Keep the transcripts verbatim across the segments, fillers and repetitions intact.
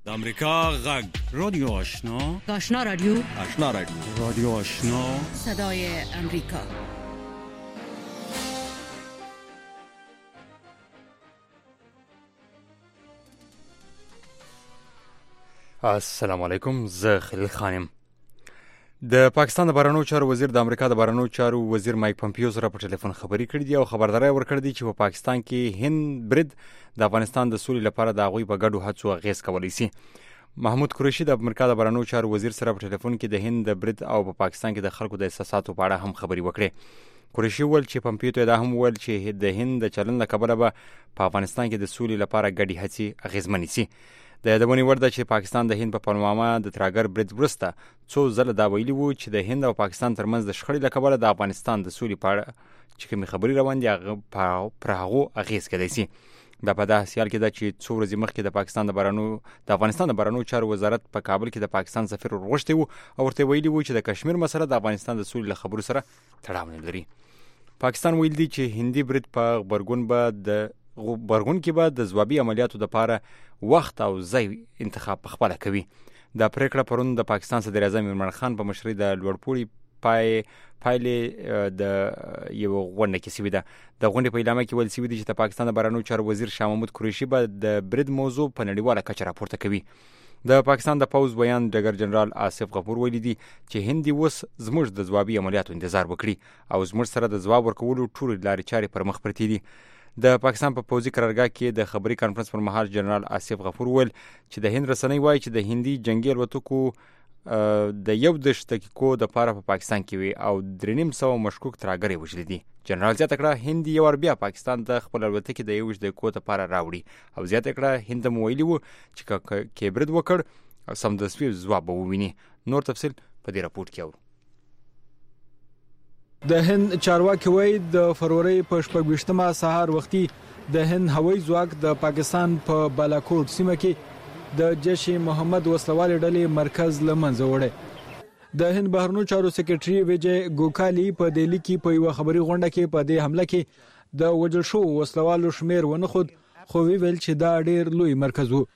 امریکا غږ رادیو آشنا آشنا رادیو آشنا رادیو رادیو آشنا صدای امریکا. السلام علیکم. زه خلیل خانم. د پاکستان د بهرنیو چارو وزیر د امریکا د بهرنیو چارو وزیر مایک پمپیو سره په ټلیفون خبرې کړې دي او خبرداری ورکړې دي چې په پاکستان کې هند برید د افغانستان د سولې لپاره د هغوی په ګډو هڅو اغېز کولی شي. محمود قریشي د امریکا د بهرنیو چارو وزیر سره په ټلیفون کې د هند د برید او په پاکستان کې د خلکو د احساساتو په اړه هم خبرې وکړې. قریشي وویل چې پمپیو ته دا هم وویل چې د هند د چلن له کبله به په افغانستان کې د سولې لپاره ګډې هڅې اغېزمنې شي. د یادونې وړ ده چې پاکستان د هند په پلوامه د تراګر برید وروسته څو ځله دا ویلي وو چې د هند او پاکستان ترمنځ د شخړې له کبله د افغانستان د سولې په اړه چې کومې خبرې روان دي هغه پر هغو اغېز کېدی شي. دا په داسې حال کې ده چې څو ورځې مخکې د پاکستان د بهرنیو د افغانستان د بهرنیو چارو وزارت په کابل کې د پاکستان سفیر ورغوښتی وو او ورته ویلي وو چې د کشمیر مسله د افغانستان د سولې له خبرو سره تړاو نه لري. پاکستان ویل دي چې هندي برید په غبرګون به د غبرګون کې به د ځوابي عملیاتو لپاره وخت او ځای انتخاب پخپله کوي. دا پریکړه پرون د پاکستان صدر اعظم عمران خان په مشرۍ د لوړپوړي پای پایلې د یو غونډه کې شوې ده. د غونډې په اعلامیه کې ویل شوي دي چې د پاکستان د بهرنیو چارو وزیر شاه محمود قریشي به د برید موضوع په نړیواله کچه راپورته کوي. د پاکستان د پوز بیان ډګر جنرال آصف غفور ویلي دي چې هند اوس زموږ د ځوابي عملیاتو انتظار وکړي او زموږ سره د ځواب ورکولو ټولې لارې چارې پر مخ پرتې دي. د پاکستان په پوځي قرارګاه کې د خبري کانفرنس پر مهال جنرال آصف غفور ویل چې د هند رسنۍ وایي چې د هندي جنگي الوتکو د یو دېرش دقیقو دپاره په پاکستان کې وي او درې نیم سوه مشکوک تراګرې وژلي دي. جنرال زیاته کړه هند یو وار بیا پاکستان ته خپل الوتکې د یوویشت دقیقو دپاره راوړي او زیاته کړه هند هم ویلي وو چې که برید وکړ سمدستي ځواب به وویني. نور تفصیل په دې راپورټ کې اورو. د هند چارواکي وایي د فروری په شپږویشتمه سهار وختي د هند هوایي ځواک د پاکستان په بالاکوټ سیمه کې د جیش محمد وسلوال ډلې مرکز له منځه وړی. د هند بهرنیو چارو سکرټري ویجی ګوکالي په دهلی کې په یوه خبري غونډه کې په دې حمله کې د وژل شوو وسلوالو شمیر ونه خود خو ویل چې دا ډیر لوی مرکز وو.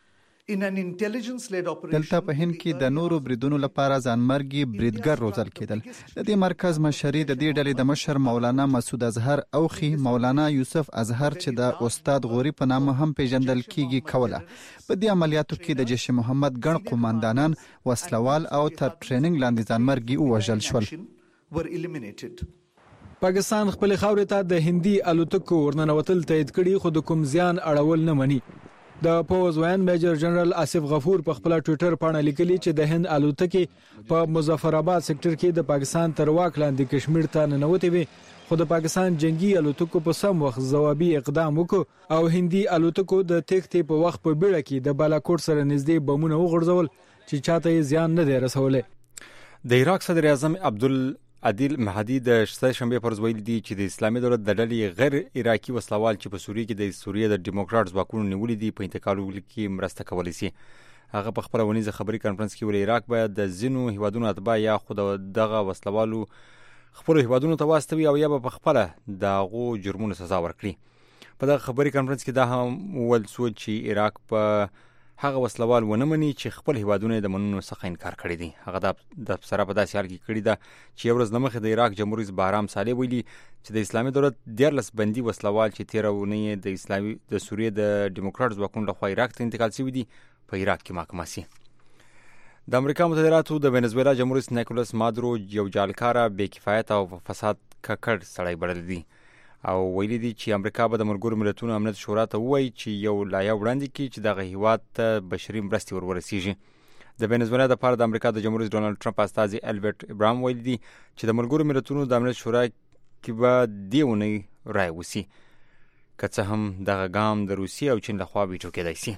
دلته په هند کې د نورو بریدونو لپاره ځانمرګي بریدګر روزل کېدل. د دې مرکز مشري د دې ډلې د مشر مولانا مسعود اظهر او خي مولانا یوسف اظهر چې د استاد غوري په نامه هم پیژندل کیږي کوله. په دې عملیاتو کې د جیش محمد ګڼ قوماندانان وسلوال او تر ټریننګ لاندې ځانمرګي ووژل شول. پاکستان خپل خاورې ته د هندي الوتکو ورننوتل تایید کړي خو د کوم زیان اړول نه مني. د پوز وین میجر جنرال آصف غفور په خپل ټوئیټر باندې لیکلي چې د هند الوتکې په مظفر آباد سېکټر کې د پاکستان تر واک لاندې کشمیر ته ننوتې وي خو د پاکستان جنگي الوتکو په سم وخت ځوابي اقدام وکړ او هندي الوتکو د تېښتې په وخت په بیړه کې د بالاکوټ سره نږدې بمونه وغورځول چې چاته یې زیان نه دی رسولی. د عراق صدر اعظم عبدل عادل مهدي د سه شنبې پر ورځ ویلي دي چې د اسلامي دولت د ډلې غیر عراقي وسلوال چې په سوریه کې د سوریه د ډیموکراټ ځواکونو نیولي دي په انتقالولو کې مرسته کولی شي. هغه په خپله ونیزه خبري کانفرنس کې ویلي عراق باید د ځینو هیوادونو اتباع یا خو دغه وسلوالو خپلو هیوادونو ته واستوي او یا به په خپله د هغو جرمونو سزا ورکړي. په دغه خبري کانفرنس کې دا هم وویل شو چې عراق په هغه وسلوال ونه مني چې خپل هیوادونه د منلو څخه انکار کړی دی. هغه د سره په داسې حال کې کړی ده چې یو ورځ نه مخکې د عراق جمهور رئیس بهرام صالح ویلي چې د اسلامي دولت دیارلس بندي وسلوال چې تېره اونۍ د اسلامي د سوریې د ډیموکراټ ځواکونو لخوا عراق ته انتقال شوي دي په عراق کې محاکمه شي. د امریکا متحده ایالاتو د وینزویلا جمهور رئیس نیکولاس مادورو یو جعلکاره بې کفایت او فساد ککړ سړی بللی دی او ویلي دي چې امریکا به د ملګرو ملتونو امنیت شورا ته ووایي چې یو لایحه وړاندې کړي چې دغه هیواد ته بشري مرستې ور ورسیږي. د وینزویلا دپاره د امریکا د جمهور رئیس ډونالډ ټرمپ استازي البرټ ابراهام ویلي دي چې د ملګرو ملتونو د امنیت شورا کې به دې اونۍ رایه وسي که څه هم دغه ګام د روسیې او چین لخوا ویټو کېدی شي.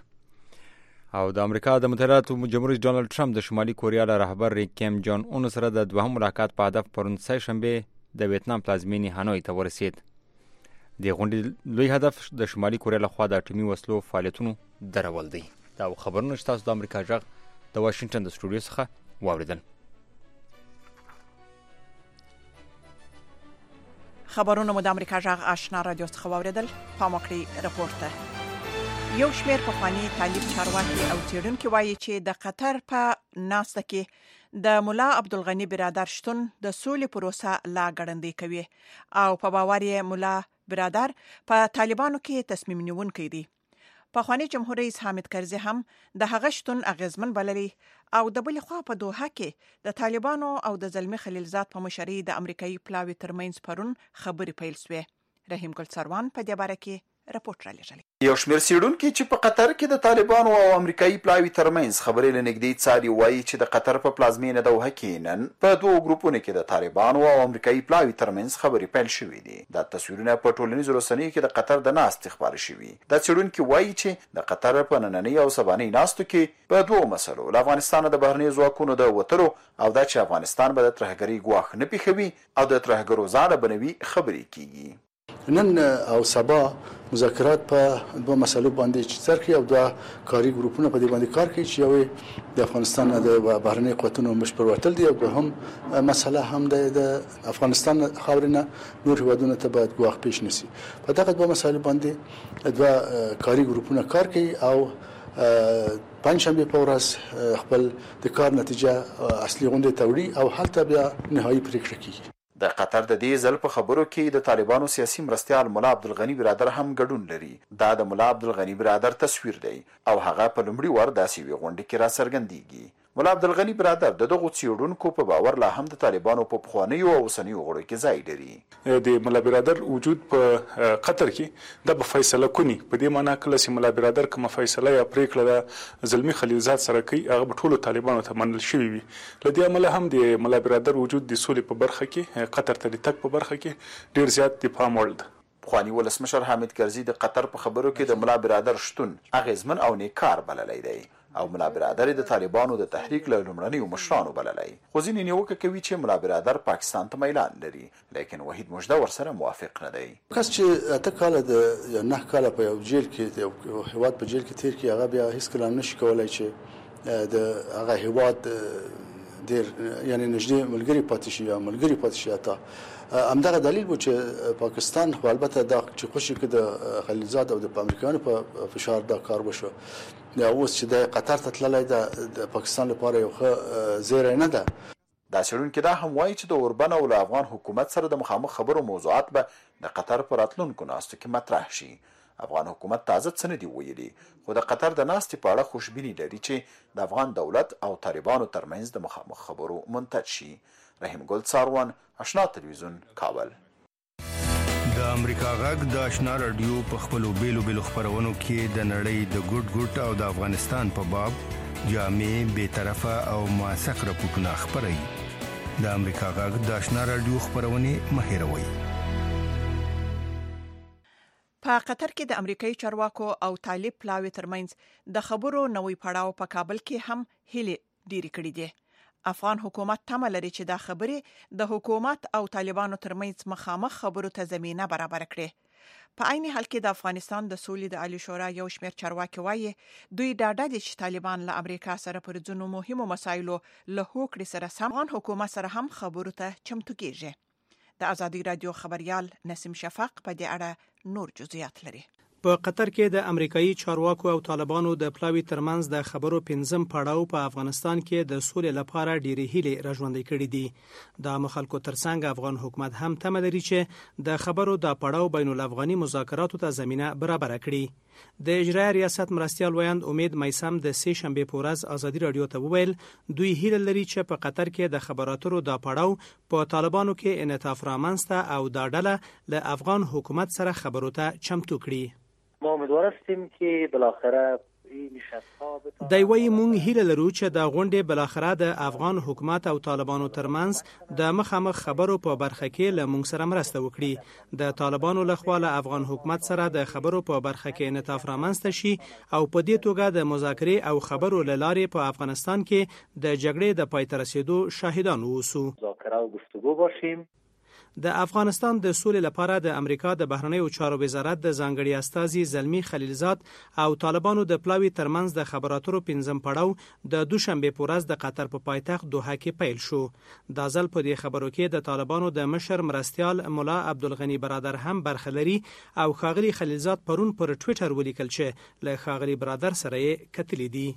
او د امریکا د متحده ایالاتو جمهور رئیس ډونالډ ټرمپ د شمالي کوریا له رهبر کیم جان اون سره د دوهم ملاقات په هدف پرون سه شنبې د ویتنام پلازمینې هانوی ته ورسید. د غونډې لوی هدف د شمالي کوریا لخوا د اټومي وسلو فعالیتونو درول دی. دا خبرونه چې تاسو د امریکا غږ د واشنګټن د سټوډیو څخه واوریدل. خبرونه مو د امریکا غږ آشنا رادیو څخه واوریدل. پام وکړئ رپورټ ته. یو شمېر پخواني طالب چارواکي او څېړونکي وایي چې د قطر په ناسته کې د ملا عبدالغني برادر شتون د سولې پروسه لا ګړندۍ کوي او په باور یې ملا برادر په طالبانو کې تصمیم نیونکی دی. پخوانی جمهور رئیس حامد کرزي هم د هغه شتون اغیزمن بللی او د بلې خوا په دوحه کې د طالبانو او د زلمي خلیلزاد په مشرۍ د امریکایي پلاوي ترمنځ پرون خبرې پیل شوې. رحیم ګل سروان په دې باره کې راپورټ را لېږلی. یو شمېر څېړونکي چې په قطر کې د طالبانو او امریکایي پلاوي ترمنځ خبرې له نږدې څاري وایي چې د قطر په پلازمینه دوحه کې نن په دوو ګروپونو کې د طالبانو او امریکایي پلاوي ترمنځ خبرې پیل شوې دي. دا تصویرونه په ټولنیزو رسنیو کې د قطر د ناستې خپاره شوي. دا څېړونکي وایي چې د قطر په نننۍ او سبانۍ ناستو کې په دوو مسلو له افغانستانه د بهرنیو ځواکونو د وتلو او دا چې افغانستان به د ترهګرۍ ګواښ نه پېښوي او د ترهګرو ځاله بنوي خبرې کیږي. نن او سبا مذاکرات په دوه مسلو باندې چې سر کې او دوه کاري ګروپونه په دې باندې کار کوي چې یو د افغانستان د بهرنۍ قوتونو بشپړ وتل دي او دوهم مسله هم د افغانستان خاورینه نور هیوادونو ته باید ګواښ پیښ نشي. په دغه دوه مسلو باندې دوه کاري ګروپونه کار کوي او پنځشنبه په ورځ خپل د کار نتیجه اصلي غونډې ته وړي او هلته بیا نهایي پریکړه کوي. د قطر د دې ځل په خبرو کې د طالبانو سیاسي مرستیال ملا عبدالغني برادر هم ګډون لري. دا د ملا عبدالغني برادر تصویر دی او هغه په لومړي ور داسې یوې غونډې کې را څرګندېږي. ملا عبدالغني برادر د دغو څېړونکو په باور لا هم د طالبانو په پخوانیو او اوسنیو غړو کې ځای لري. د ملا برادر وجود په قطر کې د فیصله کونی په دې معنی کله چې ملا برادر کوم فیصله یا پریکړه د زلمی خلیلزاد سره کوي هغه په ټولو طالبانو ته منل شوی وي. لدې عمله هم د ملا برادر وجود د سولې په برخه کې قطر ته د تک په برخه کې ډیر زیات د پام وړ ده. پخوانی ولسمشر حامد کرزي د قطر په خبرو کې د ملا برادر شتون اغیزمن او نیکار بللی دی او ملا برادر د طالبانو د تحریک له لومړنیو مشرانو بللی. خو ځینې نیوکه کوي چې ملا برادر پاکستان ته میلان لري لیکن وحید مجده ورسره موافق نه دی. کس چې اته کاله د یا نه کاله په یو جیل کې یو هیواد په جیل کې تیر کې هغه بیا هیڅ کله نشي کولای چې د هغه هیواد ډیر یعنی نږدې ملګری پاتې شي یا ملګری پاتې شي. اته همدغه دلیل و چې پاکستان خو البته دا چې خوشي کې د خلیلزاد او د امریکایانو په فشار دا کار وشو. دا اوس چې د قطر ته تللی د پاکستان لپاره یو ښه زیری نه ده. دا څېړونکي دا هم وایي چې د اوربن او له افغان حکومت سره د مخامخ خبرو موضوعات به د قطر په راتلونکو ناستو کې مطرح شي. افغان حکومت تازه څه نه دي ویلي خو د قطر د ناستې په اړه خوشبیني لري چې د افغان دولت او طالبانو ترمنځ د مخامخ خبرو منتج شي. رحیم ګل ساروان، آشنا تلویزیون، کابل. د امریکا غږ د آشنا رادیو په خپلو بیلو بیلو خبرونو کې د نړۍ د ګډ ګډ او د افغانستان په باب جامع بې طرفه او موثق راپورټونه خپروي. د امریکا غږ د آشنا رادیو خبرونه مه هېروئ. په قطر کې د امریکایي چارواکو او طالب پلاوي ترمنځ د خبرو نوې پړاو په کابل کې هم هلي ډېری کړي دي. افغان حکومت تمه لري چې دا خبرې د حکومت او طالبانو ترمنځ مخامخ خبرو ته زمينه برابر کړي. په عین حال کې د افغانستان د سولې د عالی شورا یو شمېر چارواکي وایي دوی ډاډه دي چې طالبان له امریکا سره پر ځینو مهمو مسایلو له هوکړې سره سم افغان حکومت سره هم خبرو ته چمتو کیږي. د ازادي رادیو خبريال نسیم شفق په دې اړه نور جزئیات لري. په قطر کې د امریکایي چارواکو او طالبانو د پلاوي ترمنځ د خبرو پنځم پړاو په افغانستان کې د سولې لپاره ډېرې هیلې راژوندۍ کړې دي. د مخالکو ترڅنګ افغان حکومت هم تمه لري چې د خبرو د پړاو بین الافغاني مذاکراتو ته زمينه برابر کړي. د اجرایي ریاست مرستیال ویاند امید میسم د سه شنبه په ورځ ازادي رادیو ته وویل دوی هیله لري چې په قطر کې د خبراتو د پړاو په طالبانو کې انعطاف رامنځته او دا ډله له افغان حکومت سره خبرو ته چمتو کړي. ما امیدوار هستیم که بالاخره این نشست‌ها دی وی مونږ هیله لرو چې د غونډې بالاخره د افغان حکومت او طالبانو ترمنځ د مخامخ خبرو په برخه کې له مونږ سره مرسته وکړي. د طالبانو لخوا له افغان حکومت سره د خبرو په برخه کې انعطاف رامنځته شي او په دې توګه د مذاکرې او خبرو له لارې په افغانستان کې د جګړې د پای ته رسیدو شاهدان اوسو. مذاکره او گفتگو باشیم. د افغانستان د سولې لپاره د امریکا د بهرنیو چارو وزارت د ځانګړي استازي زلمی خلیلزاد او طالبانو د پلاوي ترمنځ د خبرو اترو پنځم پړاو د دوشنبه په ورځ د قطر په پایتخت دوحه کې پیل شو. دا ځل په دې خبرو کې د طالبانو د مشر مرستیال مولا عبدالغنی برادر هم برخه لري او ښاغلي خلیلزاد پرون پر ټویټر ولیکل چې له ښاغلي برادر سره یې کتلي دي.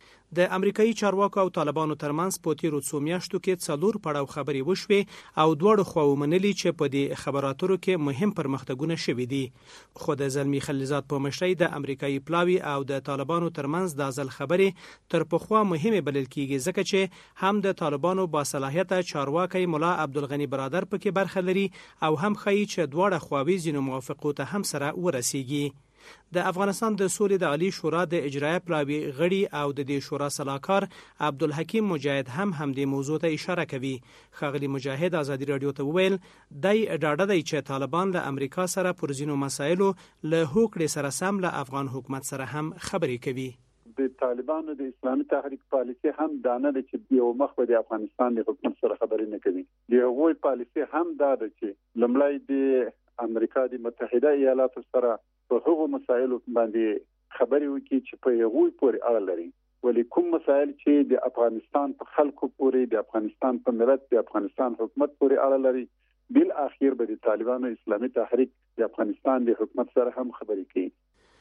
د امریکایي چارواکو او طالبانو ترمنځ په تیرو څو میاشتو کې څلور پړاو خبرې وشوې او دواړو خواو منلي چې په دې خبراتو کې مهم پرمختګونه شوي دي. خو د زلمی خلیلزاد په مشرۍ د امریکایي پلاوي او د طالبانو ترمنځ د ځل خبرې تر پخوا مهمه بلل کیږي ځکه چې هم د طالبانو باصلاحیته چارواکي مولا عبدالغنی برادر پکې برخه لري او هم ښایي چې دواړه خواوې ځینو موافقو ته هم سره ورسیږي. د افغانستان د سولې د عالی شورا د اجرایه پلاوي غړي او د دې شورا سلاکار عبدالحکیم مجاهد هم هم دې موضوع ته اشاره کوي. ښاغلي مجاهد ازادي رادیو ته وویل دای ډاډه دی چې طالبان له امریکا سره پر ځینو مسایلو له هوکړې سره سم له افغان حکومت سره هم خبرې کوي. د طالبانو د اسلامي تحریک پالیسي هم دانه ده چې یو مخ به د افغانستان د حکومت سره خبرې نه کوي. د هغوی پالیسي هم دا ده چې لومړی د امریکا د متحده ایالاتو سره په هغو مسایلو باندې خبرې وکړي چې په هغوی پورې اړه لري. ولې کوم مسایل چې د افغانستان په خلکو پورې د افغانستان په ملت د افغانستان حکومت پورې اړه لري بل اخر به د طالبانو اسلامي تحریک د افغانستان د حکومت سره هم خبرې کوي.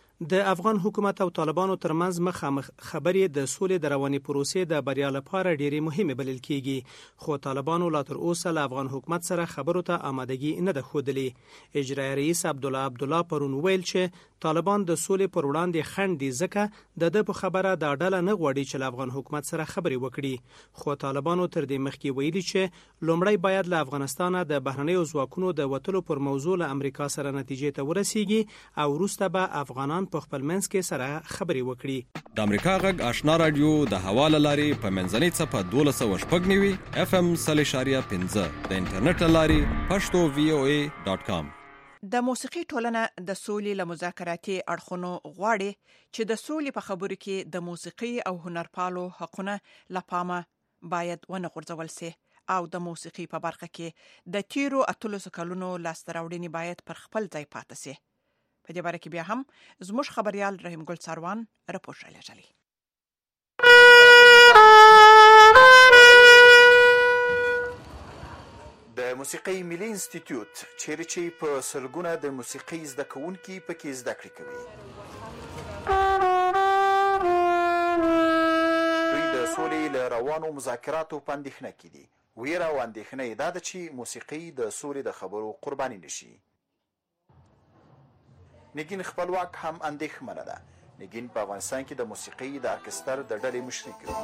د افغان حکومت او طالبانو ترمنځ مخامخ خبرې د سولې د رواني پروسې د بریا لپاره ډېرې مهمه بلل کیږي. خو طالبانو لا تر اوسه له افغان حکومت سره خبرو ته آمادګي نه ده ښودلې. اجرایي رئیس عبدالله عبدالله پرون ویل چې طالبان د سولې پر وړاندې خنډ دي ځکه د ده په خبره دا ډله نه غواړي چې له افغان حکومت سره خبرې وکړي. خو طالبانو تر دې مخکې ویلي چې لومړی باید له افغانستانه د بهرنیو ځواکونو د وتلو پر موضوع له امریکا سره نتیجې ته ورسیږي او وروسته به افغانان په خپل منځ کې سره خبرې وکړي. د امریکا غږ آشنا رادیو د حواله لاري په منځنۍ صفه دولس سوه شپږ نوي اف ام صفر اشاریه پنځه د انټرنیټ لاري پښتو وی او ای ډاټ کام. د موسیقي ټولنه د سولې له مذاکراتي اړخونو غواړي چې د سولې په خبرو کې د موسیقي او هنرپالو حقونه لپاره باید ونه غورځول سي او د موسیقي په برخه کې د تیرو اتلسو کلونو لاسته راوړنې باید پر خپل ځای پاتې سي. په دې باره کې بیا هم زموږ خبريال رحیم ګل ساروان راپور راغلی. د موسیقي ملي انسټیټیوټ چیرې چې په سلګونه د موسیقي زده کوونکي پکې زده کړې کوي. دوی د سولې له روانو مذاکراتو په اندېښنه کې دي. ویره او اندېښنه یې دا ده چې موسیقي د سولې د خبرو قرباني نشي. نګین خپلواک هم اندېښمنه ده. نګین په افغانستان کې د موسیقي د ارکستر د ډلې مشري کوي.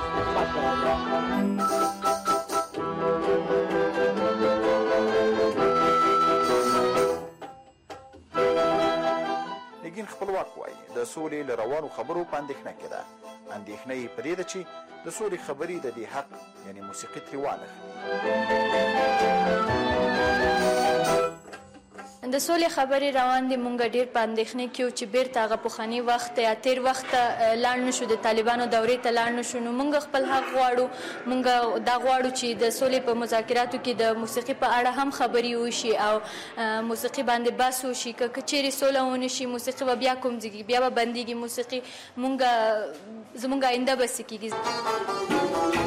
نګین خپلواک وایي د سولې له روانو خبرو په اندېښنه کې ده. اندېښنه یې په دې ده چې د سولې خبرې د دې حق یعنی موسیقي ترې وانخلي. د سولې خبرې روان دي. مونږ ډېر په اندېښنې کې یو چې بیرته هغه پخواني وخت یا تیر وخت لاړ نه شو، د طالبانو دورې ته لاړ نه شو. نو مونږ خپل حق غواړو. مونږ دا غواړو چې د سولې په مذاکراتو کې د موسیقي په اړه هم خبرې وشي او موسیقي باندې بحث وشي. که چیرې سوله ونه شي موسیقي به بیا کوم ځای بیا به بندېږي. موسیقي مونږ زمونږ آینده به څه کېږي.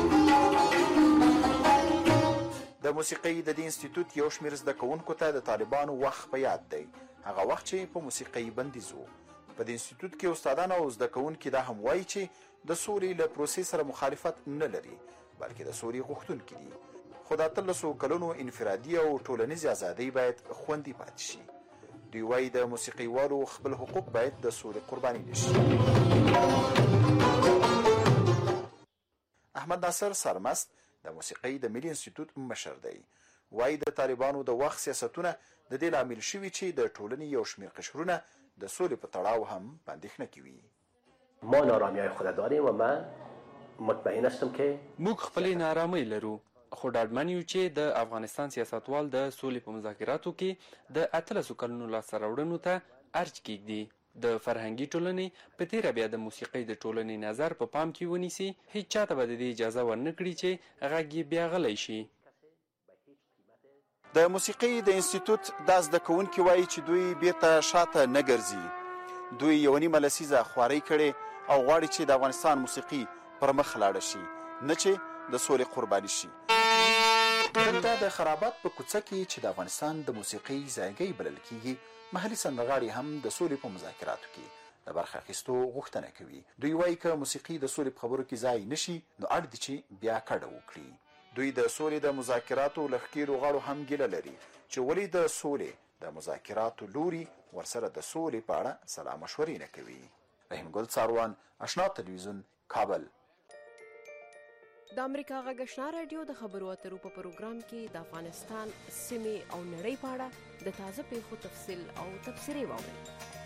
د موسیقي د دې انسټیټیوټ یو شمېر زده کوونکو ته د طالبانو وخت په یاد دی. هغه وخت چې په موسیقي بندیز و. په دې انسټیټیوټ کې استادان او زده کوونکي دا هم وایي چې د سولې له پروسې سره مخالفت نه لري بلکې د سولې غوښتونکي دي. خو د اتلسو کلونو انفرادي او ټولنیزې ازادۍ باید خوندي پاتې شي. دوی وایي د موسیقیوالو خپل حقوق باید د سولې قرباني نشي. احمد ناصر سرمست د موسیقي د ملي انسټیټیوټ مشر دی. وایي د طالبانو د وخت سیاستونه د دې لامل شوي چې د ټولنې یو شمېر قشرونه د سولې په تړاو هم په اندېښنه کې وي. ما نارامی‌های خود داریم و من مطمئن هستم که موږ خپلې نارامۍ لرو خو ډاډمن یو چې د افغانستان سیاستوال د سولې په مذاکراتو کې د اتلسو کلونو لاسته راوړنو ته ارج کېږدي. د فرهنګي ټولنې په تیره بیا د موسیقۍ د ټولنې نظر په پام کې ونیسي. هیڅ چاته به د دې اجازه ورنه کړي چې غږ یې بیا غلی شي. د موسیقي د انسټیټیوټ د زده کوونکي وایي چې دوی بیرته شاته نه ګرځي. دوی یو نیمه لسیزه خوارۍ کړې او غواړي چې د افغانستان موسیقي پر مخ لاړه شي، نه چې د سولې قرباني شي. دلته د خرابات په کوڅه کې چې د افغانستان د موسیقي ځایګی بلل کیږي، محلي سندرغاړي هم د سولې په مذاکراتو کې د برخه اخیستو غوښتنه کوي. دوی وایي که موسیقي د سولې په خبرو کې ځای نشي نو اړ دي چې بیا کډه وکړي. دوی د سولې د مذاکراتو له ښکېلو غاړو هم ګیله لري چې ولې د سولې د مذاکراتو لوري ورسره د سولې په اړه سلا مشورې نه کوي. رحیم ګل څاروان، آشنا تلویزیون، کابل. د امریکا غږ آشنا رادیو د خبرو اترو په پروګرام کې د افغانستان سیمې او نړۍ په اړه د تازه پیښو تفصیل او تبصرې واورئ.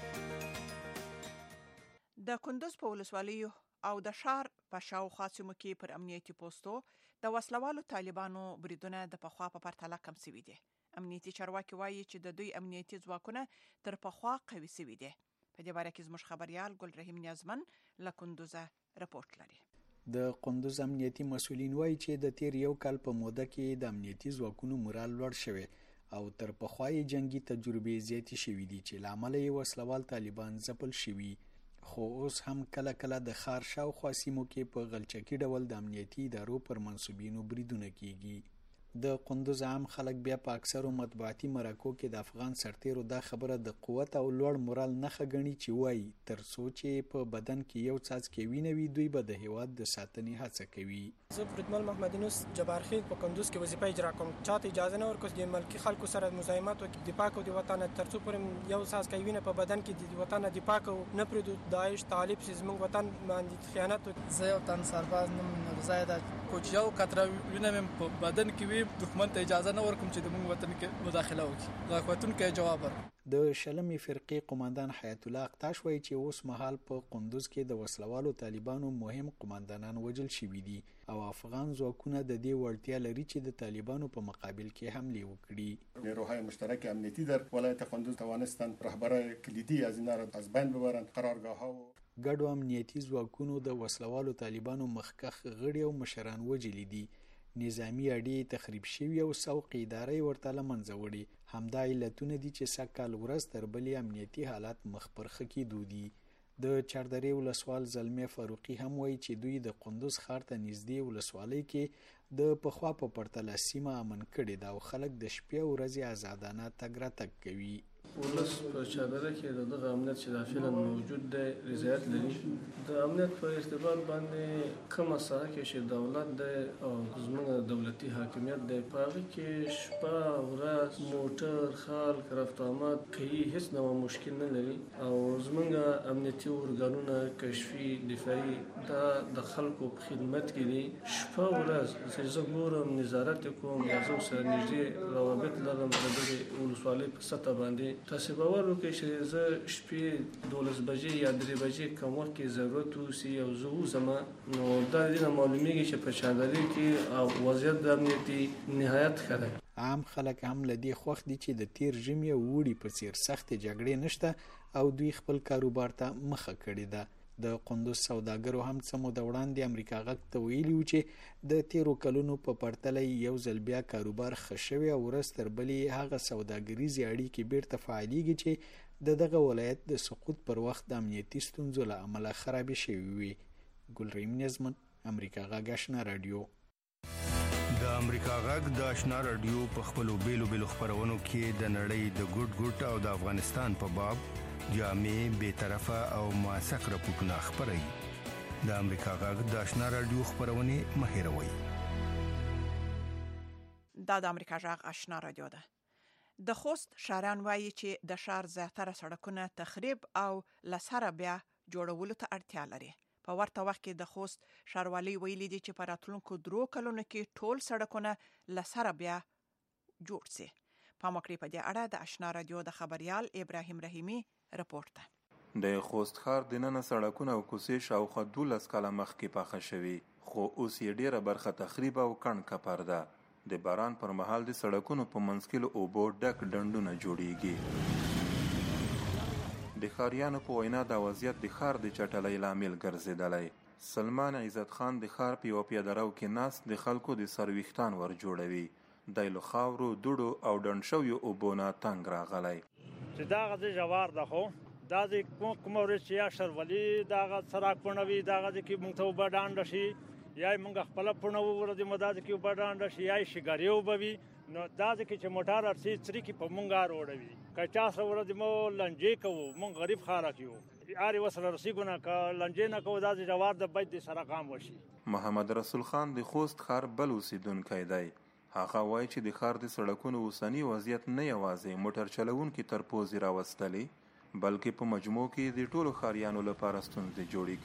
د کندوز په ولسوالیو او د ښار په شاوخوا سیمو کې پر امنیتي پوستو د وسلوالو طالبانو بریدونه د پخوا په پرتله کم شوي دي. امنیتي چارواکي وایي چې د دوی امنیتي ځواکونه تر پخوا قوي شوي دي. په دې باره کې زموږ خبريال ګل رحیم نیازمن له کندوزه رپورټ لري. د قندوز امنیتي مسولین وایي چې د تیر یو کال په موده کې د امنیتي ځواکونو مورال لوړ شوی او تر پخوای جنگي تجربې زیاتې شوې دي چې لامل یې وسلوال طالبان ځپل شوي. خو اوس هم کله کله د ښار شاوخوا سیمو کې په غلچکي ډول د امنیتي ادارو پر منسوبینو بریدونه کیږي. د قندوز عام خلک بیا په اکثرو مطبوعاتي مرکو کې د افغان سرتیرو دا خبره د قوت او لوړ مورال نښه ګڼي چې وایي تر څو چې په بدن کې یو څاڅکی وینه وي دوی به د هیواد د ساتنې هڅه کوي. زه بریدمن محمد یونس جبارخیل په کندوز کې وظیفه اجرا کوم. چاته اجازه نه ورکوم د ملکی خلکو سره مزاحمت وکړي، دفاع کوو د وطن تر څو پورې یو څاڅکی وینه په بدن کې د وطن دفاع کوو نه پرېږدو داعش طالب چې زموږ وطن باندې خیانت وکړي. زه یو تن سرباز نوم نورزای ده. کوچ یو قطره وینه مې په بدن کې وي، دښمن ته اجازه نه ورکوم چې د موږ وطن کې مداخله وکړي. راکوتون کې جواب ورکړي. د شلمې فرقې قوماندان حیات الله اقتاش وایي چې اوس مهال په قندوز کې د وسلوالو طالبانو مهم قوماندانان وژل شوي دي او افغان ځواکونه د دې وړتیا لري چې د طالبانو په مقابل کې حمله وکړي. نیروهای مشترک امنیتی در ولایت قندوز توانستند رهبرای کلیدی از اینا را از بین ببرند. قرارگاه‌ها و ګډو امنیتي ځواکونو د وسلوالو طالبانو مخکخ غړي او مشران وژلي دي. نظامی اړې تخریب شوي او سوق ادارې ورته له منځه وړي. همدا علتونه دي چې سکهال ورځ تر بلې امنیتي حالات مخ پر ښه کېدو دي. د چاردرې ولسوال زلمه فاروقي هم وایي چې دوی د قندوز ښار ته نږدې ولسوالۍ کې د پخوا په پرتله سیمه امن کړې ده او خلک د شپې او ورځې آزادانه تګ راتګ کوي. ولس په چادره کې دغه امنیت چې داخله موجود دی رضایت لري. د امنیت په ارتباط باندې کومه ساحه کې چې دولت دی او زموږ دولتي حاکمیت دی په هغه کې شپه ورځ موټر خلک رفت آمد کوي، هیڅ نوع مشکل نه لري او زموږ امنیتي ارګانونه کشفي دفاعي دا د خلکو په خدمت کې دي. شپه ورځ چې زه ګورم نظارت کوم یا زه سره نږدې روابط لرم د دغې ولسوالۍ په سطح باندې. تاسو باور وکړئ چې زه شپې دولس بجې یا درې بجې کوم وخت کې ضرورت وسی او زه وزم نو دا دې نه معلومیږي چې په چادرې کې وضعیت د امنیتي نهایت ښه دی. عام خلک هم له دې خوښ دي چې د تیر ژمي او وړي په څیر سختې جګړې نشته او دوی خپل کاروبار ته مخه کړې ده. د قندوز سوداګرو هم څه موده وړاندې امریکا غږ ته ویلي و چې د تیرو کلونو په پرتله یو ځل بیا کاروبار ښه شوی او ورځ تر بلې هغه سوداګریزې اړیکې بیرته فعالېږي چې د دغه ولایت د سقوط پر وخت د امنیتي ستونزو له امله خرابې شوې وي. ګلرحیم نیازمن، امریکا غږ آشنا رادیو. د امریکا غږ د آشنا رادیو په خپلو بیلو بیلو خپرونو کې د نړۍ د ګډ ګډ او د افغانستان په باب جامع بے طرفه او موثق راپورټونه خپروي. د امریکا غږ د آشنا رادیو خپرونه مهیروي. دا د امریکا غږ آشنا رادیو ده. د خوست شهران وایي چې د ښار زیاتره سړکونه تخریب او لسره بیا جوړولو ته اړتیا لري. په ورته وخت کې د خوست ښاروالۍ ویلي دي چې په راتلونکو درو کلونو کې ټول سړکونه لسره بیا جوړ شي. پام وکړئ په دې اړه د آشنا رادیو د خبريال ابراهیم رحیمی رپورټ ده. د خوست ښار دننه سړکونه او کوڅې شاوخوا دولس کاله مخکې پاخه شوي خو اوس یې ډیره برخه تخریب او کڼ کپر ده. د باران پر مهال د سړکونو په منځ کې له اوبو ډک ډنډونه جوړیږي. د ښاریانو په وینا دا وضعیت د ښار د چټلۍ لامل ګرځېدلی. سلمان عزت خان د ښار په یوه پیاده رو کې ناست د خلکو د سر ویښتان ور جوړوي. د له خاورو دوړو او ډنډ شویو اوبو نه تنګ راغلی. چې دا غځې جوار ده خو دا د کوم ورځ چې یا شروالي دا غ سراک پڼوي دا غځې کې موږ ته اوبه ډانډ شي یا موږ خپله پڼو ورځې مو دا کې اوبه ډانډ شي یا شګاري اوبه وي نو دا ځکه چې موټر ارسي څريکي په مونږه روړوي که چا سره ورځ مو لنجې کوو مونږ غریب خلک یو یاري وسره رسیګونه ک لنجې نه کوو دا جوار د بيد سره قام وشي. محمد رسول خان د خوست ښار بل اوسیدونکی دی. هغه وایي چې د ښار د سړکونو اوسنی وضعیت نه یوازې موټر چلوونکي تر پوزې راوستلی بلکې په مجموع کې د ټولو ښاریانو لپاره ستونزې جوړې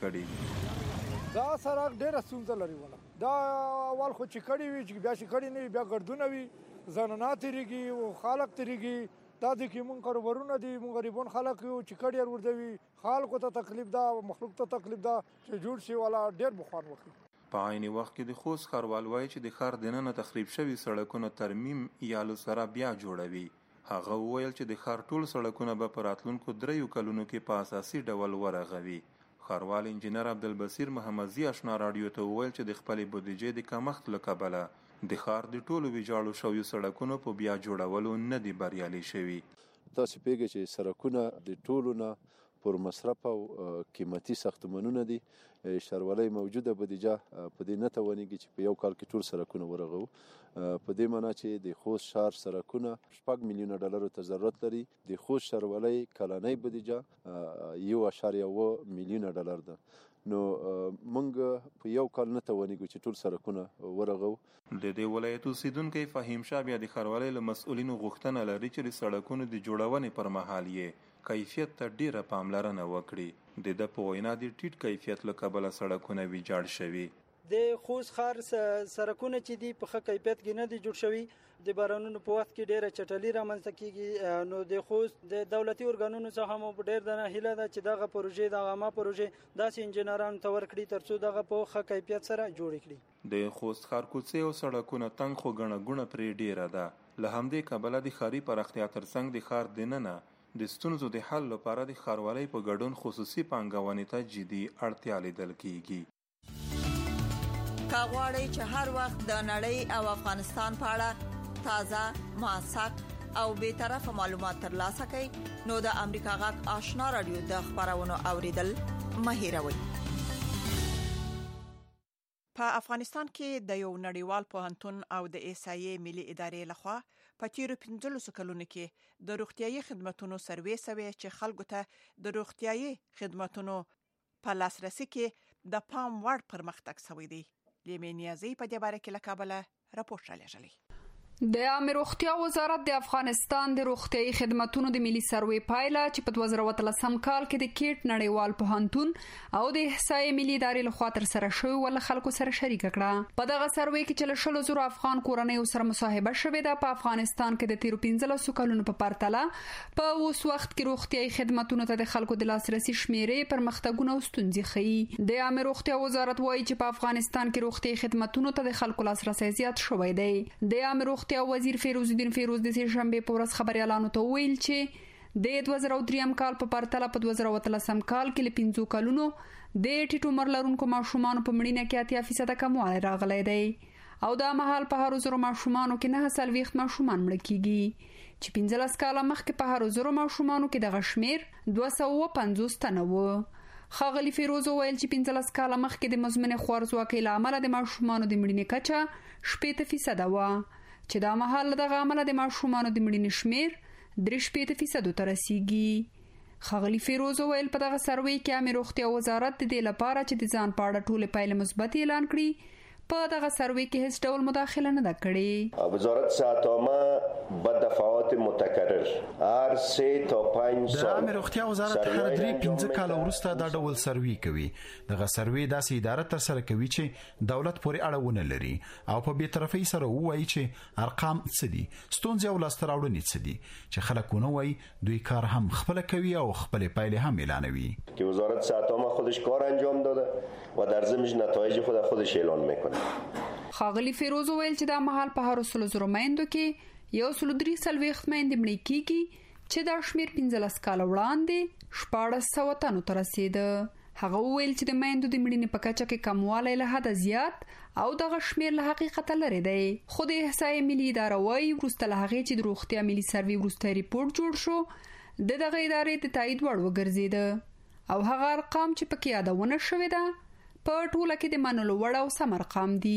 کړي. دا سړک ډېره ستونزه لري ولا دا اول خو چې کړي وي چې بیا چې کړي نه بیا ګردونه وي زنانه تیریږي او خلک تیریږي دا د کې مونږ کاروبارونه دي مونږ غریبون خلک یو چې کړي ورځوي خلکو ته تکلیف ده مخلوق ته تکلیف ده چې جوړ شي ولا ډېر بخوان وکړي. په عین وخت کې د خوست ښاروال وایي چې د ښار دننه تخریب شوي سړکونه ترمیم یا له سره بیا جوړوي. هغه وویل چې د ښار ټول سړکونه به په راتلونکو دریو کلونو کې په اساسي ډول ورغوي. ښاروال انجینر عبدالبصیر محمدزي آشنا راډیو ته وویل چې د خپلې بودیجې د کمښت له کبله د ښار د ټولو ویجاړو شویو سړکونو په بیا جوړولو نه دي بریالي شوي. تاسو پیږئ چې سړکونه د ټولو نه پر مصرف او قیمتي ساختمانونه دي. ښاروالۍ موجوده بودیجه په دې نه توانېږي چې په یو کال کې ټول سړکونه ورغوو. په دې معنا چې د خوست ښار سړکونه شپږ میلیونه ډالرو ته ضرورت لري. د خوست ښاروالۍ کلنۍ بودیجه یو اعشاریه اووه میلیونه ډالر ده. نو مونږ په یو کال نه توانېږو چې ټول سړکونه ورغوو. د دې ولایت اوسیدونکی فهیم شاه بیا د ښاروالۍ له مسؤلینو غوښتنه لري چې د سړکونو د جوړونې پر مهال یې کیفیت ته ډیره پاملرنه وکړي. د ده په وینا د ټیټ کیفیت له کبله سړکونه ویجاړ شوي. د خوست ښار سړکونه چې دي په ښه کیفیت کې نه دي جوړ شوي. د بارانونو په وخت کې ډیره چټلي رامنځته کیږي. نو د خوست د دولتي ارګانونو څخه مو ډیر د هیله ده چې دغه پروژې د عامه پروژې داسې انجنیرانو ته ورکړي ترڅو دغه په ښه کیفیت سره جوړ کړي. د خوست ښار کوڅې او سړکونه تنګ خو ګڼه ګوڼه پرې ډیره ده. له همدې کبله د ښاري پراختیا ترڅنګ د ښار دننه د ستونزو د حل لپاره د ښاروالۍ په ګډون خصوصي پانګونې ته جدي اړتیا لیدل کیږي. که غواړئ چې هر وخت د نړۍ او افغانستان په اړه تازه، موثق او بې طرفه معلومات ترلاسه کړئ نو د امریکا غږ آشنا رادیو د خبرونو اوریدل مه هېروئ. په افغانستان کې د یو نړیوال پوهنتون او د ایسایي ملي ادارې لخوا په تیرو پنځلسو کلونو کې د روغتیايي خدماتو سروې سوي چې خلکو ته د روغتیايي خدماتو په لاسرسي کې د پام وړ پرمختګ شوی دی. لیمه نیازی په دې باره کې له کابل راپور شالېږي. د عامه روغتیا وزارت د افغانستان د روغتیايي خدماتو د ملي سروې پایله چې په دوه زره اتلسم کال کې د کیټ نړیوال پوهنتون او د احصایې ملي ادارې لخوا تر سره شوی ول خلکو سره شریک کړه. په دغه سروې کې چې له شلو زرو افغان کورنیو سره مصاحبه شوې ده. په افغانستان کې د تیرو پنځلسو کلونو په پرتله په اوس وخت کې روغتیايي خدماتو ته د خلکو د لاسرسي شمیرې پرمختګونه او ستونزې ښيي. د عامه روغتیا وزارت وایي چې په افغانستان کې روغتیايي خدماتو ته د خلکو لاسرسي زیات شوی دی. د عامه روغتیا وزیر فیروز الدین فیروز د سې شنبه په ورځ خبريالانو ته ویل چې د دوه زره درې کال په پرتله په دوه زره اتلسم کال کې ل پنځو کلونو د ټیټ عمر لرونکو ماشومان په مړینه کې اتیا فیصد کموالی راغلی دی او دا مهال په هر زرو ماشومانو کې نه سلويخت ماشومان مړ کیږي چې پنځلس کاله مخکې په هر زرو ماشومانو کې دغه شمیر دوه سوه پنځوس تنه و. خاغلی فیروز ویل چې پنځلس کاله مخکې د مزمن خوارځواکۍ له امله د ماشومانو د مړینې کچه شپږ فیصد و چې دا مهال دغه عمله د ماشومانو د مړینې شمیر درې شپږ فیصد ته رسیږي. خاغلی فیروز ویل په دغه سروې کې عامه روغتیا وزارت د دې لپاره چې د ځان پاړه ټوله پایله مثبت اعلان کړي په دغه سروې کې هیڅ ډول مداخله نه ده کړې. وزارت صحت عامه با دفعات متکرر هر سه تا پنځ سال د عامه روغتیا وزارت هر درې پنځه کال وروسته دا ډول سروې کوي. دغه سروې داسې اداره تر سره کوي چې دولت پورې اړه لري او په بې طرفۍ سره وایي چې ارقام څه دي، ستونزې او لاسته راوړنې څه دي چې خلکونه وایي دوی کار هم خپل کوي او خپل پایلې هم اعلانوي. که وزارت صحت عامه خودش کار انجام داده و در ضمنش نتایج خود خودش اعلان میکنه. خاغلی فیروز ویل چې دا مهال په هر سلو زرو میندو کې یو سلو درې څلوېښت میندې مړې کیږي چې دا شمیر پنځلس کاله وړاندې شپاړس سوه تنو ته رسیده. هغه وویل چې د میندو د مړینې په کچه کې کموالی له حده زیات او دغه شمیر له حقیقته لرې دی. خو د احصایې ملي اداره وایي وروسته له هغې چې د روغتیا ملي سروې وروستی ریپورټ جوړ شو د دغه ادارې د تایید وړ وګرځېده او هغه ارقام چې پکې یادونه شوې ده په ټوله کې د منلو وړ او سم ارقام دي.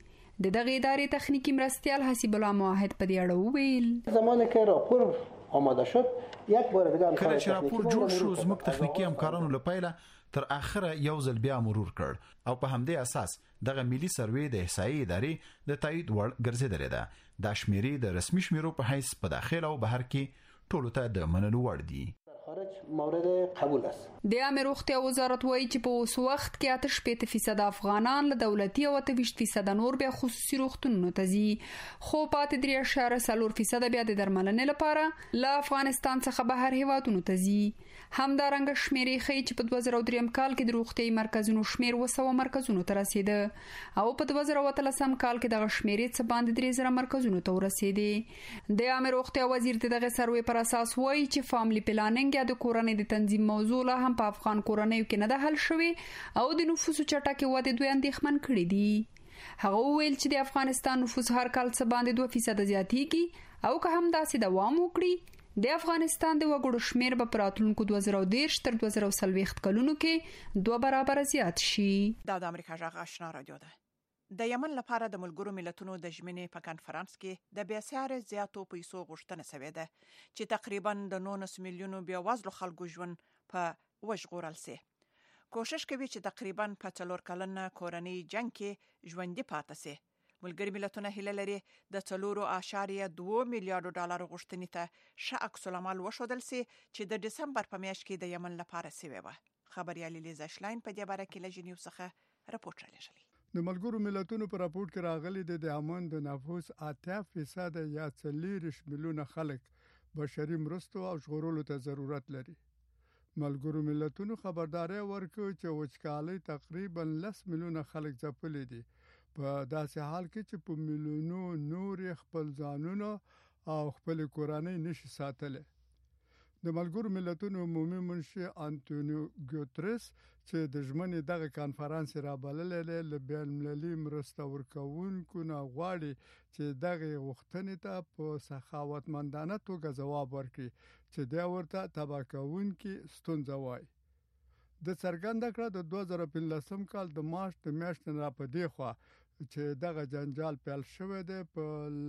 د دغه ادارې تخنیکی مرستیال حسیب الله موحد په دې اړه وویل زمانه که راپور آماده شد یک بار دیگه کله چې راپور جوړ شو زموږ تخنیکی همکارانو لپاره تر اخره یو ځل بیا مرور کړ او په همدې اساس دغه ملي سروې د احصایې ادارې د تایید وړ ګرځېدلې ده. دا شمیرې د رسمي شمیرو په حیث په داخل او بهر کې ټولو ته د منلو وړ دي. خارج مورد قبول است. د عامه روغتیا وزارت وایي چې په اوس وخت کې اته شپېته فیصد افغانان له دولتي او اته ویشت فیصد نور بیا خصوصي روغتونونو ته ځي، خو پاتې درې اعشاریه څلور فیصد بیا د درملنې لپاره له افغانستان څخه بهر هیوادونو ته ځي. همدارنګه شمیرې ښیي چې په دوه زره درې کال کې د روغتیايي مرکزونو شمیر وسوه مرکزونو ته رسیده او په دوه زره اتلسم کال کې دغه شمیرې څه باندې درې زره مرکزونو ته ورسېدې. د عامه روغتیا وزیر دغه سروې پر اساس وایي چې فاملی پلانینګ یا د کورنۍ د تنظیم موضوع لا هم په افغان کورنیو کې نه ده حل شوې او د نفوسو چټکې ودې دوی اندېښمن کړي دي. هغه وویل چې د افغانستان نفوس هر کال څه باندې دوه فیصد زیاتېږي او که هم داسې دوام وکړي د افغانستان د وګړو شمیر به په راتلونکو دوه زره دېرش تر دوه زره څلوېښت کلونو کې دوه برابره زیات شي. دا د امریکا غږ آشنا رادیو ده. د یمن لپاره د ملګرو ملتونو د ژمنې په کانفرنس کې د بېساري زیاتو پیسو غوښتنه شوې ده چې تقریبا د نولس میلیونو بېوزلو خلکو ژوند په وژغورل سي. کوشش کوي چې تقریبا په څلور کلنه کورنۍ جنگ کې ژوندۍ پاتې سي. ملګري ملتونه هیله لري د څلور اعشاریه دوه میلیارډ ډالر غوښتنې ته ښه عکس العمل وښودل سي چې د دسمبر په میاشت کې د یمن لپاره سوي و. خبريال لیزا شلاین په دې باره کې له جنیو څخه راپورټ راغلی. د ملګرو ملتونو په راپورټ کې راغلي د یمن د نفوس اته فیصد یا څلور میلیونه خلک بشري مرستو او ژغورلو ته ضرورت لري. ملګرو ملتونو خبرداري ورکړه چې وچکالي تقریبا لس میلیونه خلک ځپلي دي په داسې حال کې چې په میلیونو نور خپل ځانونه او خپل کورنۍ نشي ساتلی. د ملګرو ملتونو عمومي منشي انټونیو ګوتریس چې د ژمنې دغه کانفرنس را بللې له بین المللي مرسته ورکوونکو نه غواړي چې دغه غوښتنې ته په سخاوتمندانه توګه ځواب ورکړي چې دا ورته تباه کوونکې ستونزه وایي. د څرګنده کړه د دوه زره پنځلسم کال د مارچ د میاشتې را په دی خوا چې دغه جنجال پیل شوی دی په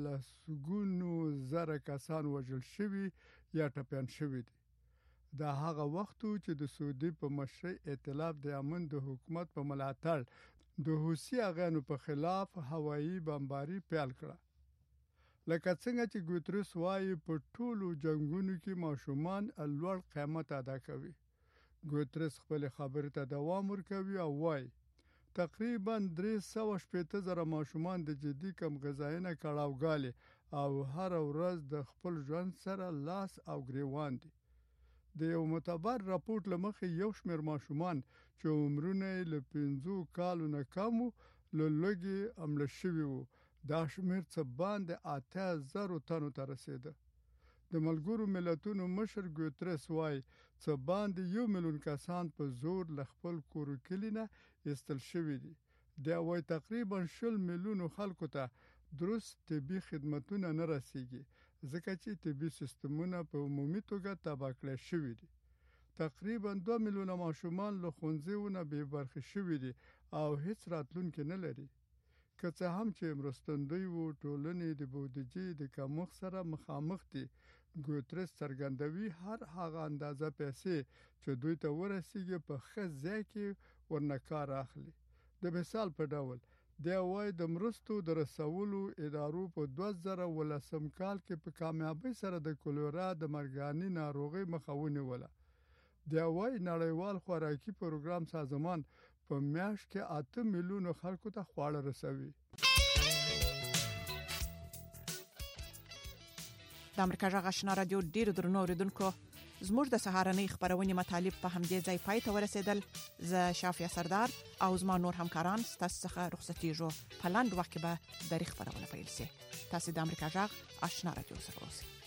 لسګونو زره کسان وژل شوي یا ټپیان شوي دي. دا هغه وخت چې د سعودي په مشرۍ ائتلاف د یمن د حکومت په ملاتړ د حوثي اغانو په خلاف هوایي بمباري پیل کړه. لکه څنګه چې ګوتریس وایي په ټولو جنگونو کې ماشومان لوړ قیمت ادا کوي. ګوتریس خپل خبرې ته دوام ورکوي او وایي تقریبا درې سوه شپېته زره ماشومان د جدي کم غذاینه کړاوګالي او هر ورځ د خپل ژوند سره لاس او ګریوان دي. د یو معتبر راپورټ لمخې یو شمېر ماشومان چې عمرونه له پنځو کالو نه کم له لږې امله شوي وو دا شمېر څه باندې اته زرو تنو ته رسېده. د ملګرو ملتونو مشر ګوتریس وایي څه باندې یو میلیون کسان په زور له خپل کور کلي نه ایستل شوي دي. دا وایي تقریبا شل میلیونو خلکو ته درست طبي خدمتونه نه رسیږي ځکه چې طبي سیستمونه په عمومي توګه تباه کړل شوي دي. تقریبا دوه میلیونه ماشومان له ښوونځیو نه بې برخې شوي دي او هیڅ راتلونکی نه لري. که څه هم چې مرستندوی و ټولنې د بودیجې د کمښت سره مخامخ دي. ګوتریس څرګندوي هر هغه اندازه پیسې چې دوی ته ورسیږي په ښه ځای کې ورنه کار اخلي. د مثال په ډول دی وایي د مرستو د رسولو ادارو په دوه زره ولسم کال کې په کامیابۍ سره د کولرا د مرګاني ناروغۍ مخه ونیوله. دی وایي نړیوال خوراکي پروګرام سازمان په میاشت کې اته میلیونو خلکو ته خواړه رسوي. د امریکا غږ آشنا رادیو ډیرو درنو اوریدونکو زموږ د سهارنۍ خبرونې مطالب په همدې ځای پای ته ورسېدل. زه شافیا سردار او زما نور همکاران ستاسو څخه رخصتېږو. په لاندې وخت کې به د خبرونه پیل شي. تاسو د امریکا غږ آشنا رادیو سره اوسئ.